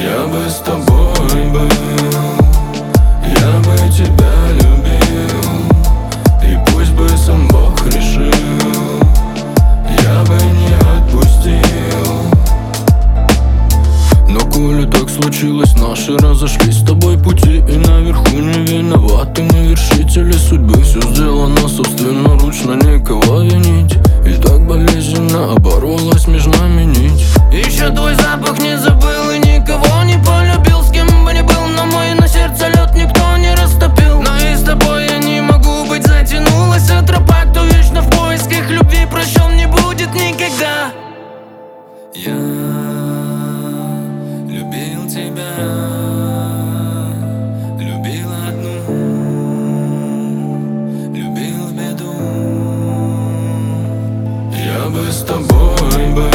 Я бы с тобой был, я бы тебя любил, и пусть бы сам Бог решил, я бы не отпустил. Но коли так случилось, наши разошлись с тобой пути, и наверху не виноваты мы, вершители судьбы. Все сделано собственноручно, никого винить, и так болезненно оборвалась между нами нить. Еще твой запах не забыл и никого не полюбил. С кем бы ни был, но мой на сердце лед никто не растопил. Но и с тобой я не могу быть, затянулась тропа. Кто вечно в поисках любви, прощен не будет никогда. Я любил тебя, любил одну, любил в беду. Я бы с тобой был,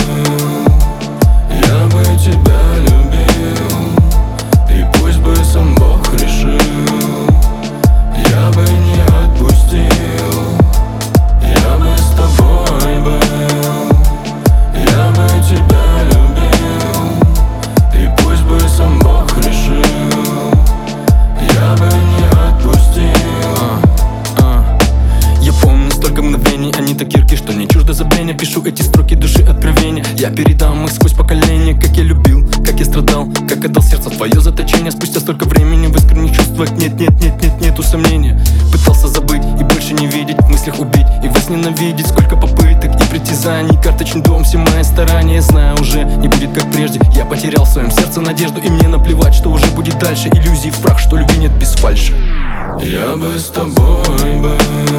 я бы тебя любил, и пусть бы сам Бог решил, я бы не отпустил. Я бы с тобой был, я бы тебя любил, и пусть бы сам Бог решил, я бы не отпустил. Я помню столько мгновений, они так ярки, что не чуждо забвения. Пишу эти строки души откровения, я передам их сквозь поколения. Как я любил, как я страдал, как отдал сердце в твое заточение. Спустя столько времени в искренних чувствах нету сомнения. Пытался забыть и больше не видеть, в мыслях убить и возненавидеть. Сколько попыток и притязаний, карточный дом, все мои старания. Знаю, уже не будет как прежде, я потерял в своем сердце надежду, и мне наплевать, что уже будет дальше. Иллюзии в прах, что любви нет без фальши. Я бы с тобой был,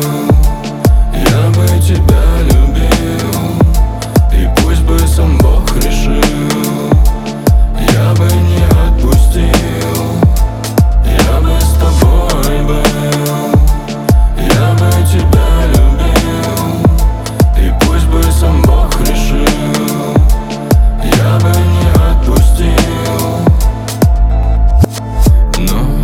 я бы тебя любил, и пусть бы сам Бог решил, я бы не отпустил. Я бы с тобой был, я бы тебя любил, и пусть бы сам Бог решил, я бы не отпустил. Но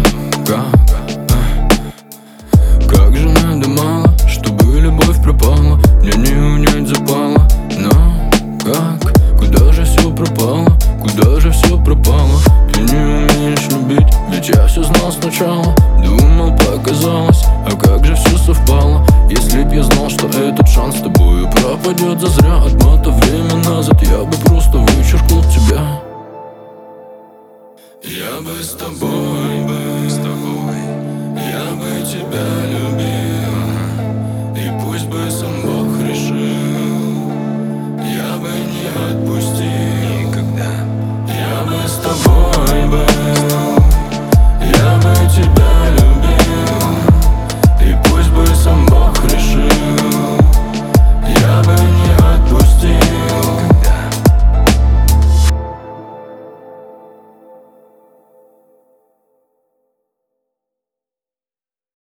как же надо мало, чтобы любовь пропала, мне не унять запала. Но как, куда же все пропало, куда же все пропало? Ты не умеешь любить, ведь я все знал сначала. Думал, показалось, а как же все совпало? Если б я знал, что этот шанс с тобою пропадет зазря, отмотав время назад, я бы просто вычеркнул тебя. Я бы с тобой был, я бы тебя любил,